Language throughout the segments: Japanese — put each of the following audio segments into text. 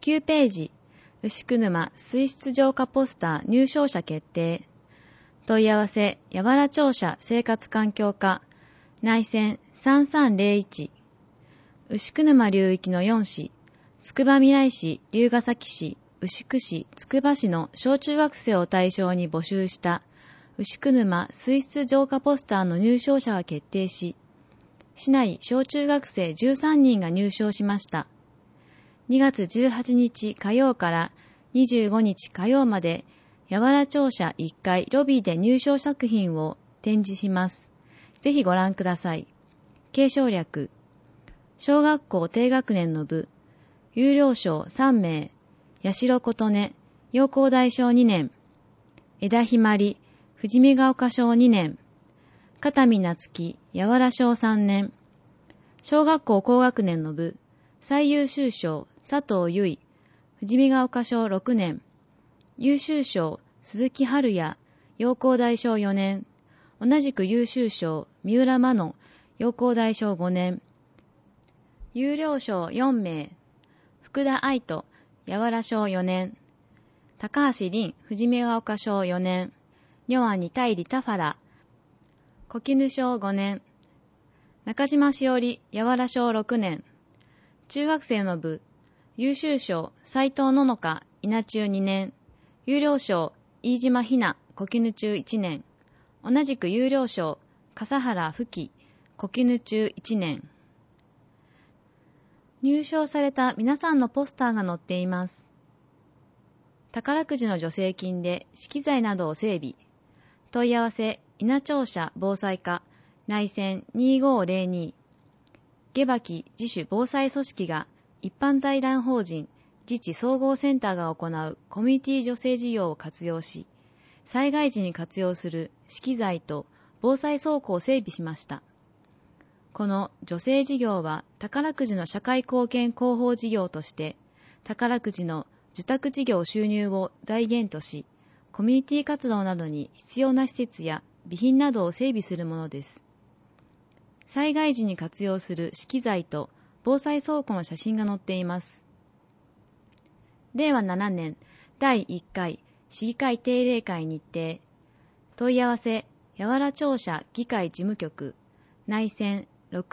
9ページ、牛久沼水質浄化ポスター入賞者決定。問い合わせ、やわら庁舎生活環境課、内線3301。牛久沼流域の4市、つくばみらい市、龍ケ崎市、牛久市、つくば市の小中学生を対象に募集した牛久沼水質浄化ポスターの入賞者が決定し、市内小中学生13人が入賞しました。2月18日火曜から25日火曜まで、やわら庁舎1階ロビーで入賞作品を展示します。ぜひご覧ください。継承略。小学校低学年の部、有料賞3名、八代琴音、陽光大賞2年、枝ひまり、富士見ヶ丘賞2年、片見夏樹、やわら賞3年、小学校高学年の部、最優秀賞、佐藤由衣、富士見ヶ丘賞6年、優秀賞、鈴木春也、陽光大賞4年、同じく優秀賞、三浦真乃、陽光大賞5年、有料賞4名、福田愛斗、やわら賞4年、高橋凛、富士見ヶ丘賞4年、女アニタイリタファラ、小絹賞5年、中島しおり、やわら賞6年、中学生の部、優秀賞、斉藤ののか、稲中2年、有料賞、飯島ひな、小絹中1年、同じく有料賞、笠原ふき、小絹中1年。入賞された皆さんのポスターが載っています。宝くじの助成金で資機材などを整備。問い合わせ、稲庁舎防災課、内線2502。下履自主防災組織が一般財団法人自治総合センターが行うコミュニティ助成事業を活用し、災害時に活用する資機材と防災倉庫を整備しました。この助成事業は宝くじの社会貢献広報事業として、宝くじの受託事業収入を財源とし、コミュニティ活動などに必要な施設や備品などを整備するものです。災害時に活用する資機材と防災倉庫の写真が載っています。令和7年第1回市議会定例会日程。問い合わせ、やわら庁舎議会事務局、内線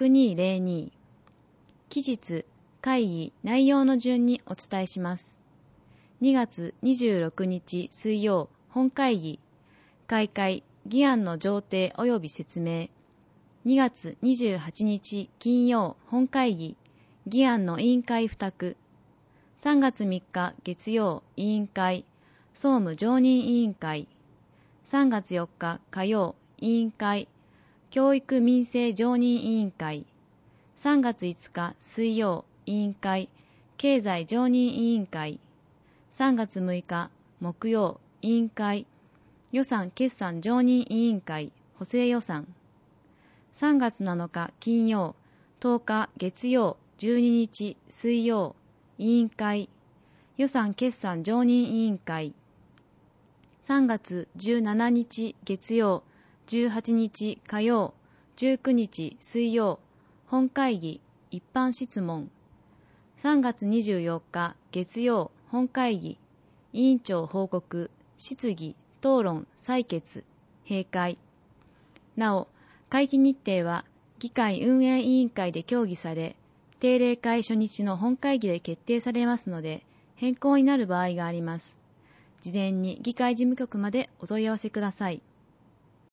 6202。期日、会議、内容の順にお伝えします。2月26日水曜、本会議、開会、議案の上程及び説明。2月28日金曜、本会議、議案の委員会付託。3月3日月曜、委員会、総務常任委員会。3月4日火曜、委員会、教育民生常任委員会。3月5日水曜、委員会、経済常任委員会。3月6日木曜、委員会、予算決算常任委員会、補正予算。3月7日金曜、10日月曜、12日水曜、委員会、予算決算常任委員会。3月17日月曜、18日火曜、19日水曜、本会議、一般質問。3月24日月曜、本会議、委員長報告、質疑、討論、採決、閉会。なお、会期日程は議会運営委員会で協議され、定例会初日の本会議で決定されますので、変更になる場合があります。事前に議会事務局までお問い合わせください。